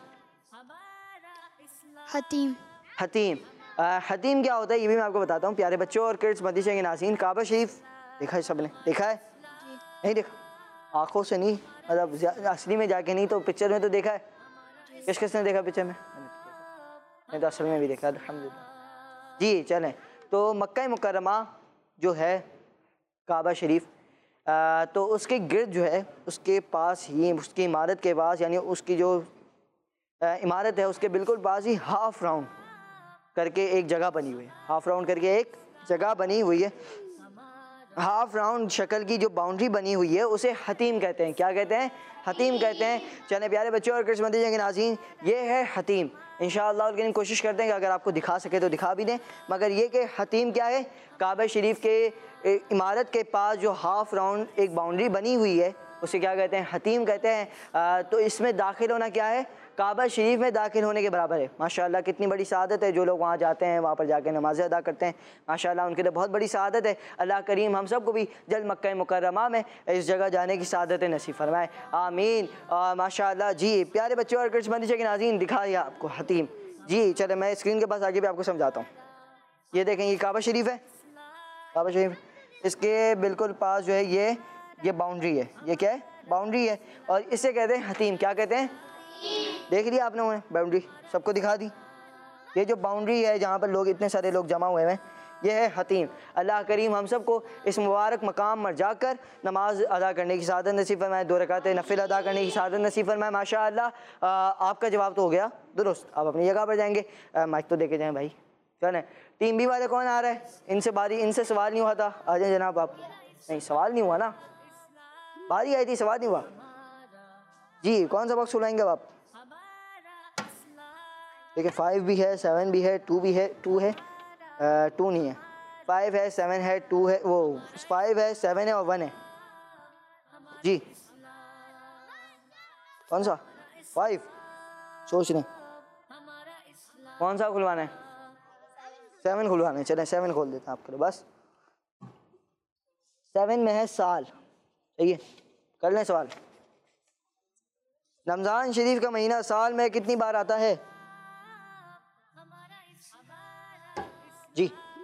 हतीम। हतीम आ, हतीम क्या होता है ये भी मैं आपको बताता हूँ। प्यारे बच्चों और किड्स मदीना के नाज़रीन, काबा शरीफ देखा है सबने? देखा है? नहीं देखा? आँखों से नहीं, मतलब असली में जाके नहीं तो पिक्चर में तो देखा है। किस किसने देखा पिक्चर में? मैंने तो असल में भी देखा, अल्हम्दुलिल्लाह जी। चलें तो मक्का मुकर्रमा जो है काबा शरीफ, आ, तो उसके गिर्द जो है उसके पास ही, उसकी इमारत के पास, यानी उसकी जो आ, इमारत है उसके बिल्कुल पास ही हाफ राउंड करके एक जगह बनी हुई है। हाफ राउंड करके एक जगह बनी हुई है। हाफ राउंड शक्ल की जो बाउंड्री बनी हुई है उसे हतीम कहते हैं। क्या कहते हैं? हतीम कहते हैं। चले प्यारे बच्चों और किड्स मदीना के नाज़रीन, ये है हतीम। इंशाअल्लाह लेकिन कोशिश करते हैं कि अगर आपको दिखा सके तो दिखा भी दें। मगर ये कि हतीम क्या है? काबा शरीफ के इमारत के पास जो हाफ राउंड एक बाउंड्री बनी हुई है उसे क्या कहते हैं? हतीम कहते हैं। आ, तो इसमें दाखिल होना क्या है? काबा शरीफ में दाखिल होने के बराबर है। माशाअल्लाह कितनी बड़ी सआदत है। जो लोग वहाँ जाते हैं, वहाँ पर जाकर नमाज़ें अदा करते हैं, माशाअल्लाह उनके लिए बहुत बड़ी सआदत है। अल्लाह करीम हम सब को भी जल्द मक्का मुकर्रमा में इस जगह जाने की सआदत नसीब फरमाए, आमीन। माशाअल्लाह जी। प्यारे बच्चों और किड्स मदीना के नाज़रीन, दिखाइए आपको हतीम जी। चले मैं स्क्रीन के पास आगे भी आपको समझाता हूँ। ये देखें, ये काबा शरीफ है। काबा शरीफ, इसके बिल्कुल पास जो है ये ये बाउंड्री है। ये क्या है? बाउंड्री है। और इसे कहते हैं हतीम। क्या कहते हैं? देख लिया आपने उन्हें बाउंड्री, सबको दिखा दी। ये जो बाउंड्री है जहाँ पर लोग, इतने सारे लोग जमा हुए हैं, ये है हतीम। अल्लाह करीम हम सबको इस मुबारक मकाम पर जाकर नमाज अदा करने की सआदत नसीब फरमाए, दो रकातें नफिल अदा करने की सआदत नसीब फरमाए। माशाअल्लाह आपका जवाब तो हो गया दुरुस्त। आप अपनी जगह पर जाएंगे। माइक तो देके जाएँ भाई। चलें टीम बी वाले कौन आ रहा है? इनसे बारी, इनसे सवाल नहीं हुआ था। आ जाए जनाब आप। नहीं सवाल नहीं हुआ ना, बारी आई थी, सवाल नहीं हुआ जी। कौन सा बॉक्स खुलाएंगे अब आप? देखिए फाइव भी है, सेवन भी है, टू भी है। टू है, टू नहीं है। फाइव है, सेवन है, टू है, वो फाइव है, सेवन है और वन है जी। कौन सा? फाइव। सोच रहे कौन सा खुलवाना है? सेवन खुलवाना है। चलें सेवन खोल देते हैं आपके लिए। बस सेवन में है साल, सही है, कर लें सवाल। रमज़ान शरीफ का महीना साल में कितनी बार आता है? जी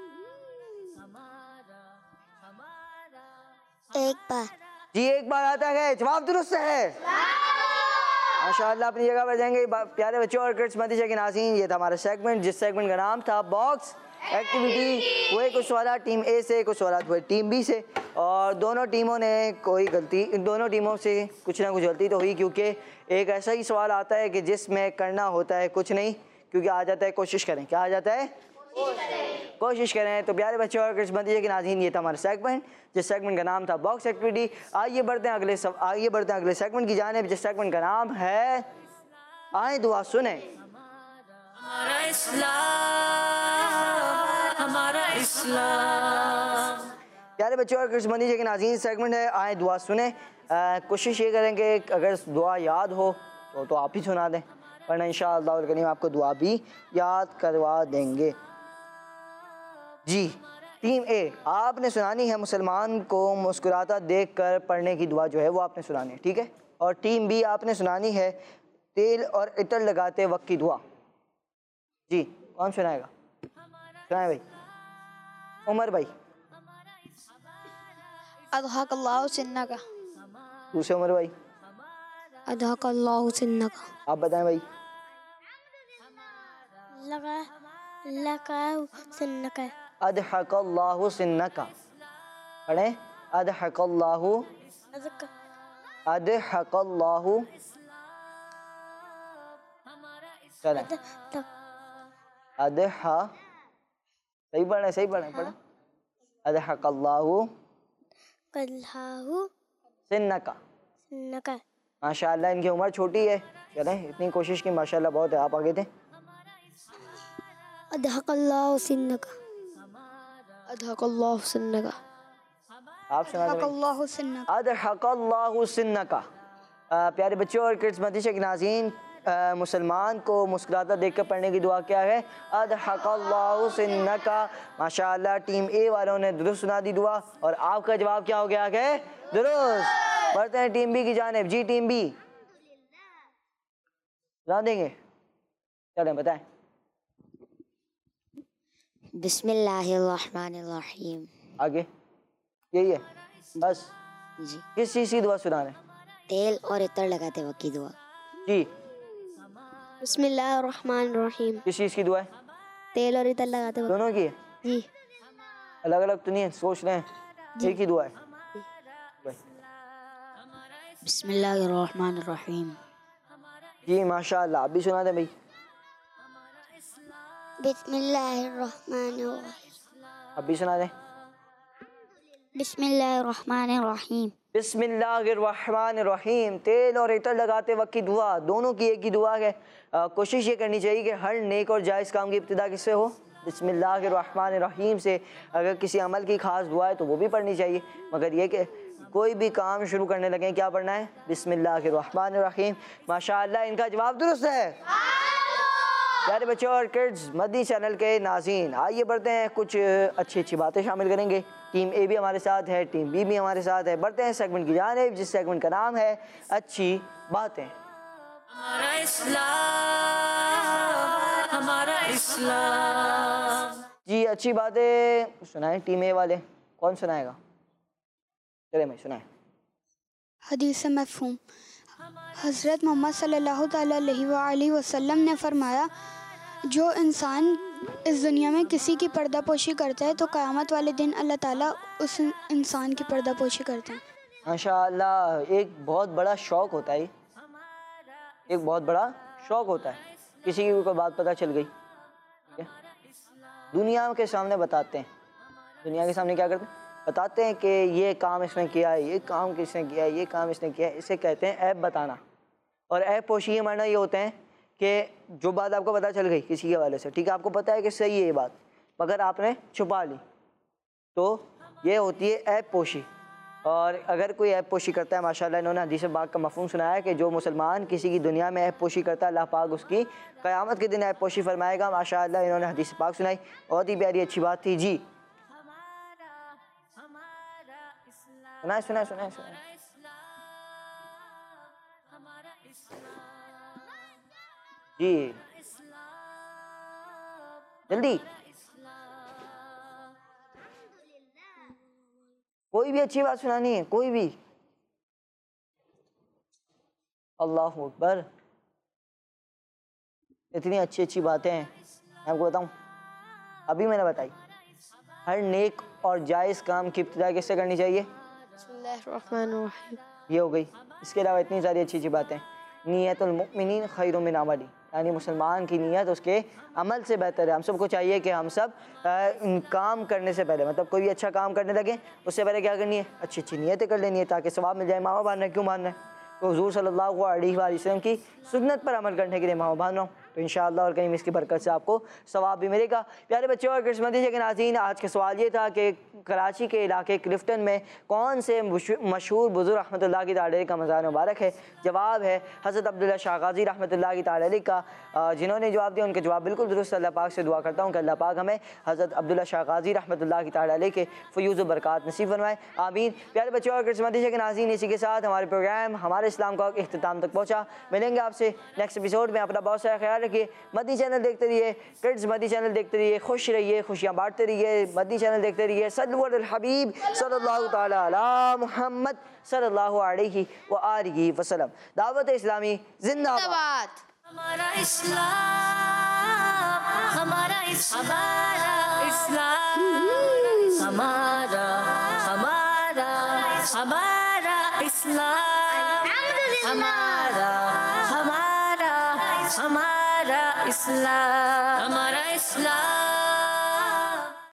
एक बार। जी एक बार आता है, जवाब दुरुस्त है। माशाअल्लाह, अपनी जगह पर जाएंगे प्यारे बच्चों और किड्स मदीशा के नाज़रीन। ये था हमारा सेगमेंट, जिस सेगमेंट का नाम था बॉक्स एक्टिविटी। वही कुछ सवाल टीम ए से, कुछ सवाल हुए टीम बी से, और दोनों टीमों ने कोई गलती, इन दोनों टीमों से कुछ ना कुछ गलती तो हुई, क्योंकि एक ऐसा ही सवाल आता है कि जिसमें करना होता है कुछ नहीं, क्योंकि आ जाता है कोशिश करें। क्या आ जाता है? कोशिश करें। तो प्यारे बच्चों और किड्स मदीशा के नाज़रीन, ये था हमारा सेगमेंट, जिस सेगमेंट का नाम था बॉक्स एक्टिविटी। आइए बढ़ते हैं अगले सब आइए बढ़ते हैं अगले सेगमेंट की जानिब, जिस सेगमेंट का नाम है आए दुआ सुने। हमारा इस्लाम, हमारा इस्लाम। प्यारे बच्चों और किड्स मदीशा के नाज़रीन, सेगमेंट है आए दुआ सुने। आ, कोशिश ये करेंगे अगर दुआ याद हो तो तो आप ही सुना दें, वरना इंशाअल्लाह अल करीम आपको दुआ भी याद करवा देंगे। जी टीम ए, आपने सुनानी है मुसलमान को मुस्कुराता देखकर पढ़ने की दुआ जो है वो आपने सुनानी है, ठीक है। और टीम बी, आपने सुनानी है तेल और इतर लगाते वक्त की दुआ। जी कौन सुनाएगा? सुनाए भाई, उमर भाई। अज़हकल्लाहु सिन्नका। दूसरे उमर भाई। अज़हकल्लाहु सिन्नका। आप बताएं भाई। लगा लगा सिन्नका। अदहकल्लाहु सिन्नका। पढ़ें, अदहकल्लाहु अदहकल्लाहु। चलें, अदहा, सही पढ़ें सही पढ़ें पढ़ें। अदहकल्लाहु कल्लाहु सिन्नका। सिन्नका। माशाअल्लाह, इनकी उम्र छोटी है, चलें इतनी कोशिश की माशाअल्लाह बहुत है। आप आगे थे। अज़हकल्लाहु सिन्नका। अज़हकल्लाहु सिन्नका। आप सुना दें। अज़हकल्लाहु सिन्नका। अदहकल्लाहु सिन्नका। आ, प्यारे बच्चों और किड्स मदीशा के नाज़रीन, मुसलमान को मुस्कुराता देखकर पढ़ने की दुआ क्या है? अदहकल्लाहु सिन्नका। माशाअल्लाह, टीम ए वालों ने दुरुस्त सुना दी दुआ, और आपका जवाब क्या हो गया है? दुरुस्त। बढ़ते हैं टीम बी की जानिब। जी टीम बी सुना देंगे, चलें बताएं। बिस्मिल्लाहिर्रहमानिर्रहीम। आगे यही है बस। जी, किस चीज़ की दुआ सुना रहे? तेल और इतर लगाते वक्त की दुआ। जी बिस्मिल्लाहिर्रहमानिर्रहीम। किस चीज़ की दुआ है? तेल और इतर लगाते वक्त। दोनों की है, जी अलग अलग तो नहीं है, सोच रहे हैं एक ही दुआ है। बिस्मिल्लाहिर्रहमानिर्रहीम। जी माशाअल्लाह, आप भी सुना दें भाई। बिस्मिल्लाहिर्रहमानिर्रहीम। आप भी सुना दें। बिस्मिल्लाहिर्रहमानिर्रहीम। बिस्मिल्लाहिर्रहमानिर्रहीम। तेल और इतर लगाते वक्त की दुआ, दोनों की एक ही दुआ है। आ, कोशिश ये करनी चाहिए कि हर नेक और जायज़ काम की इब्तिदा किससे हो? बिस्मिल्लाहिर्रहमानिर्रहीम से। अगर किसी अमल की ख़ास दुआ है तो वो भी पढ़नी चाहिए, मगर ये कि कोई भी काम शुरू करने लगे क्या पढ़ना है? बिस्मिल्लाहिर्रहमानिर्रहीम। माशाअल्लाह, इनका जवाब दुरुस्त है। प्यारे बच्चों और किड्स मदनी चैनल के नाज़रीन, आइए बढ़ते हैं, कुछ अच्छी अच्छी बातें शामिल करेंगे। टीम ए भी हमारे साथ है, टीम बी भी हमारे साथ है। बढ़ते हैं सेगमेंट की जानिब, जिस सेगमेंट का नाम है अच्छी बातें। हमारा इस्लाम, हमारा इस्लाम। जी अच्छी बातें सुनाएं टीम ए वाले, कौन सुनाएगा? चले मैं सुनाएं। हदीस मफ़हूम। हज़रत मोहम्मद सल्लल्लाहु अलैहि वसल्लम ने फरमाया, जो इंसान इस दुनिया में किसी की पर्दापोशी करता है तो क़यामत वाले दिन अल्लाह ताला उस इंसान की पर्दापोशी करते हैं। माशाअल्लाह, एक बहुत बड़ा शौक़ होता है, एक बहुत बड़ा शौक़ होता है। किसी की कोई बात पता चल गई, दुनिया के सामने बताते हैं, दुनिया के सामने क्या करते हैं? बताते हैं कि ये काम इसने किया है, ये काम किसने किया है, ये काम इसने किया है। इसे कहते हैं ऐब बताना। और ऐब पोशी माना ये होते हैं कि जो बात आपको पता चल गई किसी के हवाले से, ठीक है, आपको पता है कि सही है ये बात, मगर आपने छुपा ली, तो ये होती है ऐब पोशी। और अगर कोई ऐब पोशी करता है, माशाल्लाह इन्होंने हदीस पाक का मफ़हूम सुनाया कि जो मुसलमान किसी की दुनिया में ऐब पोशी करता है, अल्लाह पाक उसकी क़यामत के दिन ऐब पोशी फरमाएगा। माशाल्लाह इन्होंने हदीस पाक सुनाई, बहुत ही प्यारी अच्छी बात थी। जी सुनाए सुनाए सुनाए सुनाए। जी जल्दी, कोई भी अच्छी बात सुनानी है, कोई भी। अल्लाह अकबर, इतनी अच्छी अच्छी बातें हैं। मैं आपको बताऊं, अभी मैंने बताई हर नेक और जायज़ काम की इब्तिदा किससे करनी चाहिए? ये हो गई। इसके अलावा इतनी सारी अच्छी अच्छी बातें, नियतुल मुमिनीन खैरुम मिन अमली, यानी मुसलमान की नीयत उसके अमल से बेहतर है। हम सबको चाहिए कि हम सब आ, काम करने से पहले, मतलब कोई भी अच्छा काम करने लगे उससे पहले क्या करनी है? अच्छी अच्छी नीयतें कर लेनी है ताकि सवाब मिल जाए। मामा मानना है, क्यों मानना है? तो हुज़ूर सल्लल्लाहु अलैहि वसल्लम की सुन्नत पर अमल करने के लिए मामा बांध रहा हूँ, तो इंशाअल्लाह और कहीं इसकी बरकत से आपको सवाब भी मिलेगा। प्यारे बच्चों और किस्मती के नाज़रीन, आज का सवाल ये था कि कराची के इलाके क्लिफ्टन में कौन से मशहूर बुज़ुर्ग रहमतुल्लाह की ताला का मज़ार मुबारक है? जवाब है हज़रत अब्दुल्ला शाह गाज़ी रहमतुल्लाह की ताला का। जिन्होंने जवाब दिया उनके जवाब बिल्कुल दुरुस्त। अल्लाह पाक से दुआ करता हूँ कि अल्लाह पाक हमें हज़रत अब्दुल्ला शाह गाज़ी रहमतुल्लाह की ताला के फ़यूज़ व बरक़ात नसीब फरमाए, आमीन। प्यारे बच्चों और किस्मती के नाज़रीन, इसी के साथ हमारे प्रोग्राम हमारे इस्लाम का इख्तिताम तक पहुँचा। मिलेंगे आपसे नेक्स्ट एपिसोड में। अपना बहुत सारा ख्याल रखिए। मदी चैनल देखते रहिए, किड्स मदी चैनल देखते रहिए, खुश रहिए, खुशियाँ बांटते रहिए। मदी चैनल देखते रहिए। सल्लल्लाहु अलल हबीब सल्लल्लाहु ताला अला मुहम्मद सल्लल्लाहु अलैहि व आलिहि वसल्लम। दावत इस्लामी जिंदाबाद। हमारा इस्लाम, हमारा इस्लाम, हमारा हमारा हमारा इस्लाम, हमारा हमारा हमारा इस्लाम, हमारा इस्लाम।